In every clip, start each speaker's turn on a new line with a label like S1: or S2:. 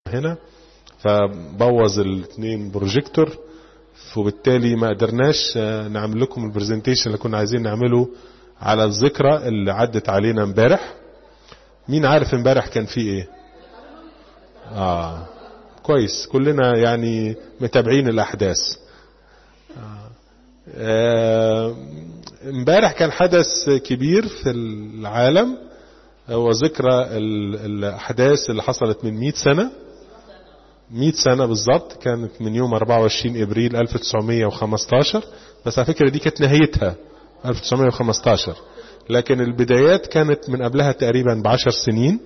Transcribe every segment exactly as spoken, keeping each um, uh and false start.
S1: هنا فبوظ الاثنين بروجيكتور، وبالتالي ما قدرناش نعمل لكم البرزنتيشن اللي كنا عايزين نعمله على الذكرى اللي عدت علينا امبارح. مين عارف امبارح كان فيه ايه؟ اه كويس، كلنا يعني متابعين الاحداث. امبارح آه كان حدث كبير في العالم، هو ذكرى الاحداث اللي حصلت من مئة سنة، مئة سنة بالظبط، كانت من يوم أربعة وعشرين ابريل ألف وتسعمية وخمستاشر. بس على فكرة دي كانت نهايتها ألف وتسعمية وخمستاشر، لكن البدايات كانت من قبلها تقريبا بعشر سنين،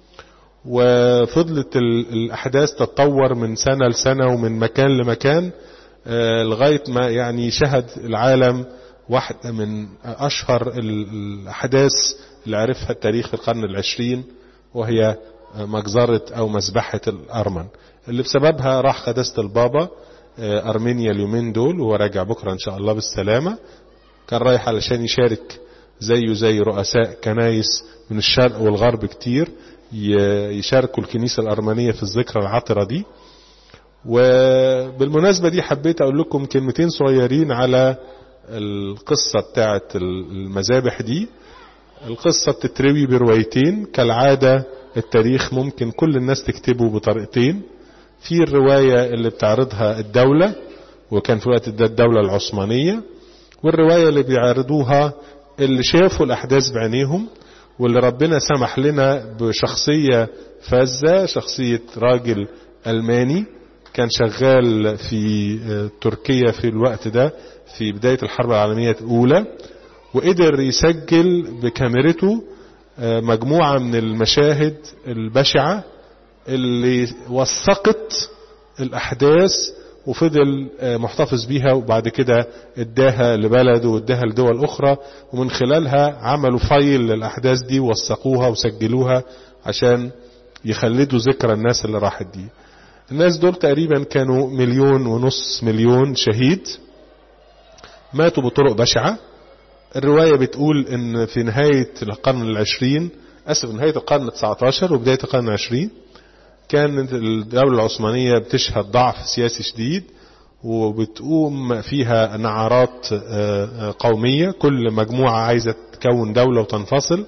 S1: وفضلت الأحداث تتطور من سنة لسنة ومن مكان لمكان لغاية ما يعني شهد العالم واحدة من أشهر الأحداث اللي عرفها التاريخ في القرن العشرين، وهي مجزرة أو مذبحة الأرمن، اللي بسببها راح قداسة البابا أرمينيا اليومين دول، وهو راجع بكرة إن شاء الله بالسلامة. كان رايح علشان يشارك زيه زي رؤساء كنايس من الشرق والغرب كتير يشاركوا الكنيسة الأرمنية في الذكرى العطرة دي. وبالمناسبة دي حبيت أقول لكم كلمتين صغيرين على القصة بتاعت المذابح دي. القصة بتتروي بروايتين كالعادة، التاريخ ممكن كل الناس تكتبه بطريقتين. في الرواية اللي بتعرضها الدولة، وكان في الوقت ده الدولة العثمانية، والرواية اللي بيعرضوها اللي شافوا الأحداث بعينيهم، واللي ربنا سمح لنا بشخصية فذة، شخصية راجل ألماني كان شغال في تركيا في الوقت ده في بداية الحرب العالمية الأولى، وقدر يسجل بكاميرته مجموعة من المشاهد البشعة اللي وثقت الأحداث، وفضل محتفظ بيها، وبعد كده اداها لبلده واداها لدول أخرى، ومن خلالها عملوا فايل للأحداث دي ووثقوها وسجلوها عشان يخلدوا ذكرى الناس اللي راحت دي. الناس دول تقريبا كانوا مليون ونص مليون شهيد ماتوا بطرق بشعة. الرواية بتقول ان في نهاية القرن العشرين، اسف نهاية القرن التسعتاشر وبداية القرن العشرين، كانت الدولة العثمانية بتشهد ضعف سياسي شديد، وبتقوم فيها نعرات قومية، كل مجموعة عايزة تكون دولة وتنفصل.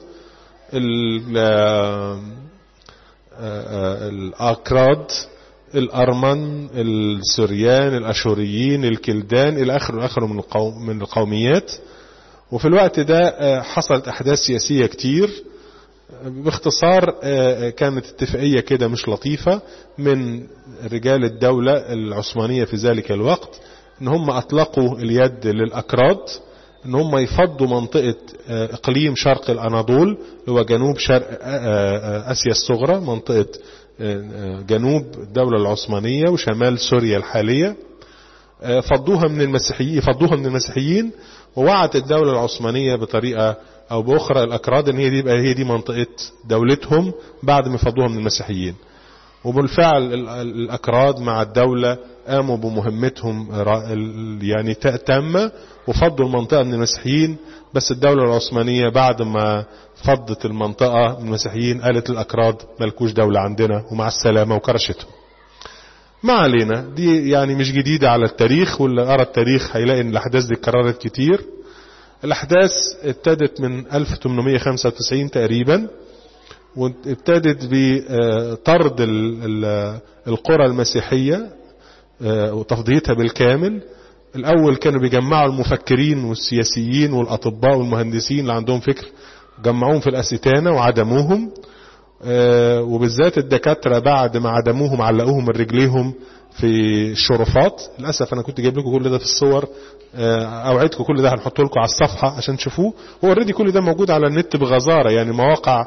S1: الأكراد، الأرمن، السوريان، الأشوريين، الكلدان، إلى آخر آخر من القوم من القوميات. وفي الوقت ده حصلت أحداث سياسية كتير. باختصار كانت اتفاقية كده مش لطيفة من رجال الدولة العثمانية في ذلك الوقت، ان هم اطلقوا اليد للأكراد ان هم يفضوا منطقة اقليم شرق الاناضول اللي هو جنوب شرق اسيا الصغرى، منطقة جنوب الدولة العثمانية وشمال سوريا الحالية، فضوها من المسيحيين فضوها من المسيحيين ووعت الدولة العثمانية بطريقة او باخرى الاكراد ان هي دي يبقى هي دي منطقة دولتهم بعد ما فضوها من المسيحيين. وبالفعل الاكراد مع الدولة قاموا بمهمتهم يعني تامة وفضوا المنطقة من المسيحيين. بس الدولة العثمانية بعد ما فضت المنطقة من المسيحيين قالت للاكراد ملكوش دولة عندنا ومع السلامة وكرشتهم. ما علينا، دي يعني مش جديدة على التاريخ، واللي قرأ التاريخ هيلاقي ان الاحداث دي اتكررت كتير. الاحداث ابتدت من ألف وثمانمائة وخمسة وتسعين تقريبا، وابتدت بطرد القرى المسيحية وتفضيتها بالكامل. الاول كانوا بيجمعوا المفكرين والسياسيين والاطباء والمهندسين اللي عندهم فكر، جمعوهم في الاستانة وعدموهم، وبالذات الدكاترة بعد ما عدموهم علقوهم من رجليهم في الشرفات. للأسف أنا كنت جايب لكم كل ده في الصور، أوعدكم كل ده هنحطه لكم على الصفحة عشان تشوفوه. هو اوريدي كل ده موجود على النت بغزارة، يعني مواقع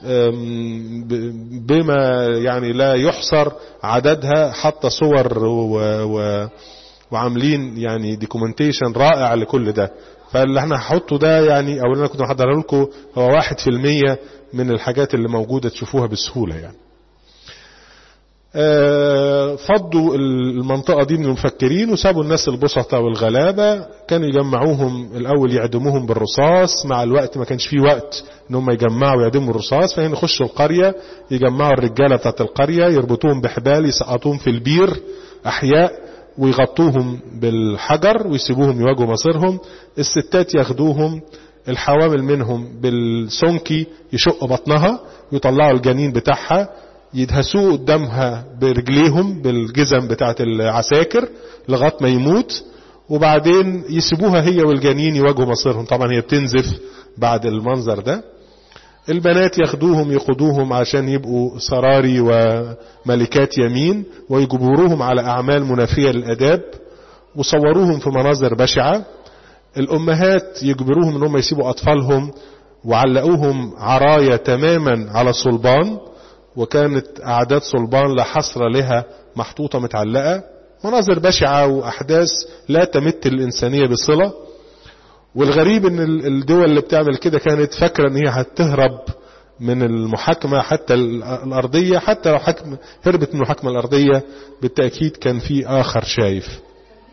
S1: بما يعني لا يحصر عددها، حتى صور و و وعاملين يعني ديكومنتيشن رائع لكل ده. فاللي احنا هحطه ده يعني او اللي انا كنت محضره لكم هو واحد في المية من الحاجات اللي موجودة تشوفوها بسهولة يعني. فضوا المنطقة دي من المفكرين وسابوا الناس البسطة والغلابة. كانوا يجمعوهم الأول يعدموهم بالرصاص، مع الوقت ما كانش فيه وقت انهم يجمعوا ويعدموا الرصاص، فهنا يخشوا القرية يجمعوا الرجالة بتاعت القرية يربطوهم بحبال يسقطوهم في البير أحياء ويغطوهم بالحجر ويسيبوهم يواجهوا مصيرهم. الستات ياخدوهم الحوامل منهم بالسونكي يشقوا بطنها ويطلعوا الجنين بتاعها يدهسوه قدامها برجليهم بالجزم بتاعت العساكر لغاية ما يموت، وبعدين يسيبوها هي والجنين يواجهوا مصيرهم. طبعا هي بتنزف بعد المنظر ده. البنات ياخدوهم يقودوهم عشان يبقوا سراري وملكات يمين ويجبروهم على أعمال منافية للأداب وصوروهم في مناظر بشعة. الأمهات يجبروهم انهم يسيبوا أطفالهم وعلقوهم عراية تماما على صلبان، وكانت أعداد صلبان لا حصر لها محطوطة متعلقة. مناظر بشعة وأحداث لا تمت الإنسانية بصلة. والغريب ان الدول اللي بتعمل كده كانت فاكرة ان هي هتهرب من المحاكمة حتى الأرضية، حتى لو حكم هربت من المحاكمة الأرضية بالتأكيد كان في آخر شايف.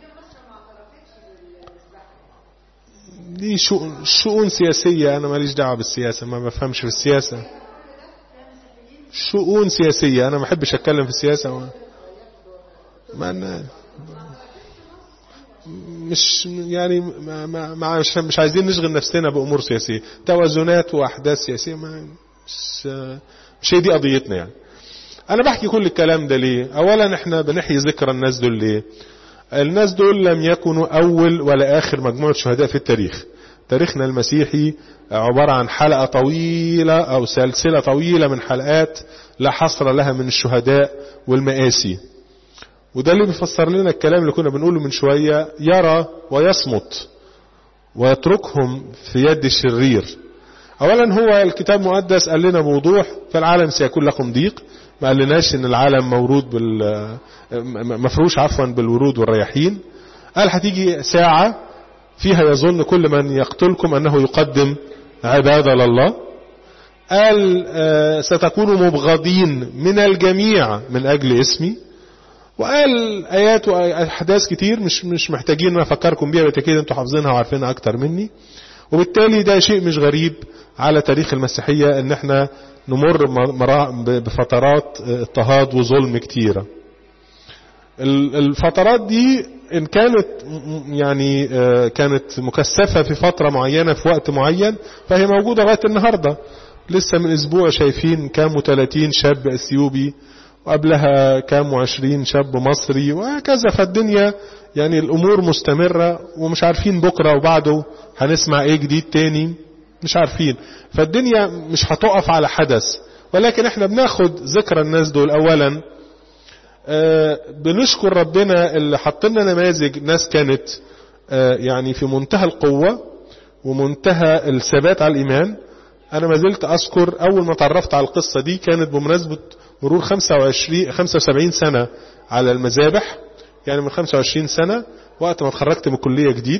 S1: دي شؤون سياسية، أنا ماليش دعوة بالسياسة، ما بفهمش في السياسة. شؤون سياسية، أنا ما بحبش أتكلم في السياسة. ما أنا مش يعني ما ما مش, مش عايزين نشغل نفسنا بأمور سياسية، توازنات وأحداث سياسية، ما مش مش هي دي قضيتنا. يعني أنا بحكي كل الكلام ده ليه؟ أولا إحنا بنحيي ذكرى الناس دول ليه؟ الناس دول لم يكونوا أول ولا آخر مجموعة شهداء في التاريخ. تاريخنا المسيحي عبارة عن حلقة طويلة أو سلسلة طويلة من حلقات لا حصر لها من الشهداء والمآسي. وده اللي بيفسر لنا الكلام اللي كنا بنقوله من شوية، يرى ويصمت ويتركهم في يد الشرير. أولا هو الكتاب المقدس قال لنا بوضوح في العالم سيكون لكم ضيق، ما قال لناش ان العالم مورود بال مفروش عفوا بالورود والرياحين. قال هتيجي ساعة فيها يظن كل من يقتلكم أنه يقدم عبادة لله. قال ستكونوا مبغضين من الجميع من أجل اسمي. وقال آيات وأحداث كتير مش مش محتاجين أن أفكركم بيها، بالتأكيد أنتوا حافظينها وعارفينها أكتر مني. وبالتالي ده شيء مش غريب على تاريخ المسيحية ان احنا نمر بفترات اضطهاد وظلم كتيرة. الفترات دي ان كانت يعني كانت مكثفة في فترة معينة في وقت معين، فهي موجودة لغاية النهاردة. لسه من اسبوع شايفين كام وثلاثين شاب اثيوبي، وقبلها كام وعشرين شاب مصري، وهكذا. فالدنيا يعني الامور مستمرة ومش عارفين بكرة وبعده هنسمع ايه جديد تاني، مش عارفين. فالدنيا مش هتقف على حدث، ولكن احنا بناخد ذكرى الناس دول. اولا آه بنشكر ربنا اللي حطلنا نماذج ناس كانت آه يعني في منتهى القوة ومنتهى الثبات على الايمان. انا ما زلت اذكر اول ما تعرفت على القصة دي كانت بمناسبة مرور خمسة وعشرين خمسة وسبعين سنة على المذابح، يعني من خمسة وعشرين سنة وقت ما اتخرجت من الكلية جديد.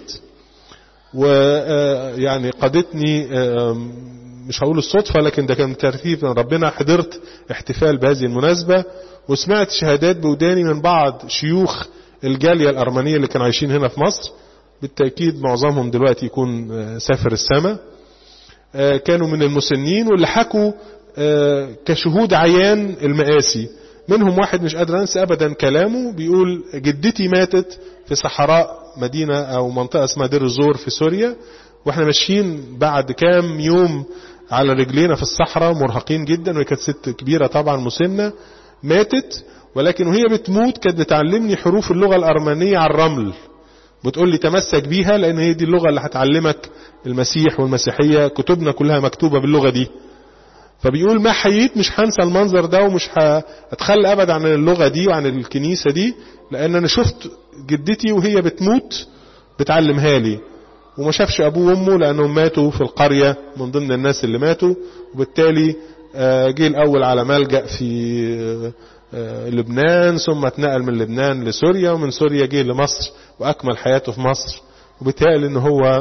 S1: ويعني قادتني مش هقول الصدفة، لكن ده كان ترتيب من ربنا. حضرت احتفال بهذه المناسبة وسمعت شهادات بوداني من بعض شيوخ الجالية الأرمنية اللي كانوا عايشين هنا في مصر. بالتأكيد معظمهم دلوقتي يكون سافر السماء. كانوا من المسنين واللي حكوا كشهود عيان المآسي. منهم واحد مش قادر انسى ابدا كلامه، بيقول جدتي ماتت في صحراء مدينة او منطقة اسمها دير الزور في سوريا، واحنا ماشيين بعد كام يوم على رجلينا في الصحراء مرهقين جدا، وهي كانت ست كبيرة طبعا مسنة. ماتت، ولكن وهي بتموت كانت بتعلمني حروف اللغة الأرمنية على الرمل. بتقول لي تمسك بيها لان هي دي اللغة اللي هتعلمك المسيح والمسيحية، كتبنا كلها مكتوبة باللغة دي. فبيقول ما حييت مش هنسى المنظر ده ومش هتخلى ابدا عن اللغة دي وعن الكنيسة دي، لان انا شفت جدتي وهي بتموت بتعلمها لي. وما شافش ابوه وامه لانهم ماتوا في القرية من ضمن الناس اللي ماتوا، وبالتالي جه الاول على ملجأ في لبنان، ثم اتنقل من لبنان لسوريا، ومن سوريا جه لمصر واكمل حياته في مصر. وبالتالي ان هو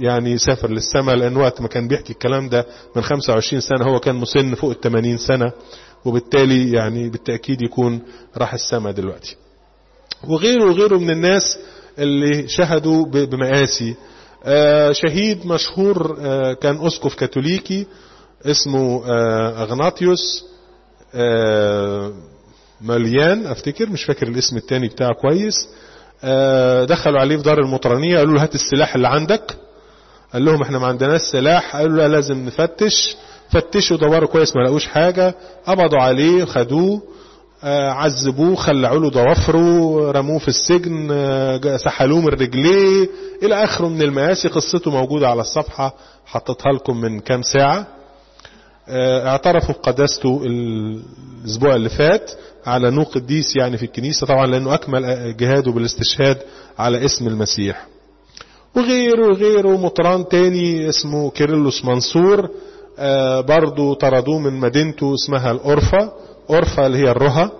S1: يعني سافر للسماء، لأن وقت ما كان بيحكي الكلام ده من خمسة وعشرين سنة هو كان مسن فوق الثمانين سنة، وبالتالي يعني بالتأكيد يكون راح السماء دلوقتي. وغيره وغيره من الناس اللي شهدوا بمآسي. آه شهيد مشهور آه كان أسقف كاثوليكي اسمه آه أغناطيوس آه مليان افتكر، مش فاكر الاسم التاني بتاعه كويس. آه دخلوا عليه في دار المطرانية، قالوا له هات السلاح اللي عندك. قال لهم احنا ما عندناش سلاح. قالوا له لازم نفتش. فتشوا دوروا كويس ما لقوش حاجة، قبضوا عليه خدوه آه عذبوه، خلعوا له ضوافره، رموه في السجن، آه سحلوه من رجليه الى اخره من المآسي. قصته موجودة على الصفحة حطيتها لكم من كام ساعة. آه اعترفوا بقداسته الاسبوع اللي فات على نوق قديس يعني في الكنيسة طبعا، لانه اكمل جهاده بالاستشهاد على اسم المسيح. وغيره وغيره. مطران تاني اسمه كيرلس منصور آه برضو طردوه من مدينته اسمها الأورفا، أورفا اللي هي الرها.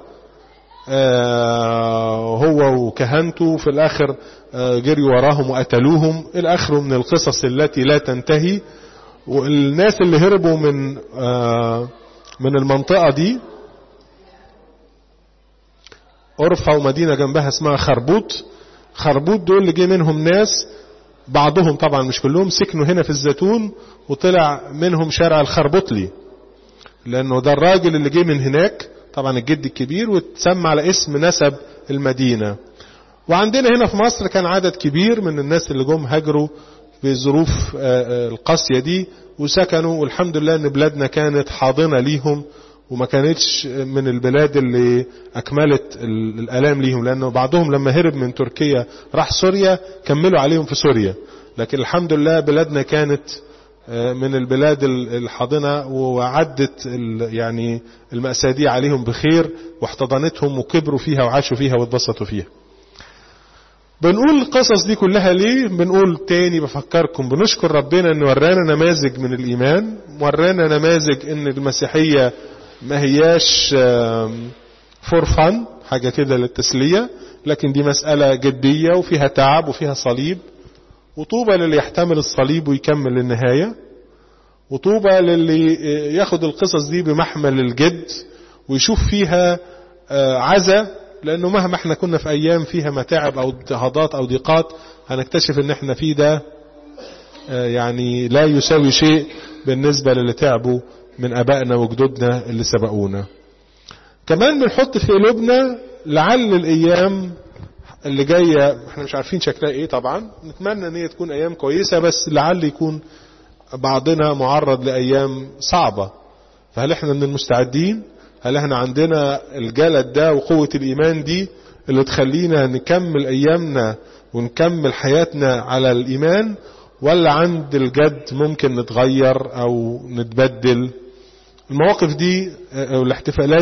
S1: آه هو وكهنته في الآخر آه جريوا وراهم وقتلوهم إلى آخره من القصص التي لا تنتهي. والناس اللي هربوا من آه من المنطقة دي، أورفا ومدينة جنبها اسمها خربوط. خربوط دول اللي جه منهم ناس، بعضهم طبعا مش كلهم، سكنوا هنا في الزيتون وطلع منهم شارع الخربوطلي، لانه ده الراجل اللي جه من هناك طبعا الجد الكبير، وتسمى على اسم نسب المدينة. وعندنا هنا في مصر كان عدد كبير من الناس اللي جم هاجروا في الظروف القاسية دي وسكنوا، والحمد لله ان بلادنا كانت حاضنة ليهم وما كانتش من البلاد اللي اكملت الالام ليهم، لانه بعضهم لما هرب من تركيا راح سوريا كملوا عليهم في سوريا. لكن الحمد لله بلادنا كانت من البلاد الحاضنة وعدت يعني المأساة دي عليهم بخير، واحتضنتهم وكبروا فيها وعاشوا فيها واتبسطوا فيها. بنقول القصص دي كلها ليه؟ بنقول تاني بفكركم بنشكر ربنا ان ورانا نماذج من الايمان، ورانا نماذج ان المسيحية ما هياش فور فن حاجة كده للتسلية، لكن دي مسألة جدية وفيها تعب وفيها صليب. وطوبى للي يحتمل الصليب ويكمل للنهاية، وطوبى للي ياخد القصص دي بمحمل الجد ويشوف فيها عزة، لأنه مهما احنا كنا في أيام فيها متاعب أو اضطهادات أو ضيقات هنكتشف ان احنا فيه ده يعني لا يساوي شيء بالنسبة للي تعبوا من أبائنا وجدودنا اللي سبقونا. كمان بنحط في قلوبنا لعل الأيام اللي جاية احنا مش عارفين شكلها ايه طبعا، نتمنى ان هي تكون أيام كويسة، بس لعل يكون بعضنا معرض لأيام صعبة. فهل احنا من المستعدين؟ هل احنا عندنا الجلد ده وقوة الإيمان دي اللي تخلينا نكمل أيامنا ونكمل حياتنا على الإيمان، ولا عند الجد ممكن نتغير أو نتبدل؟ المواقف دي والاحتفالات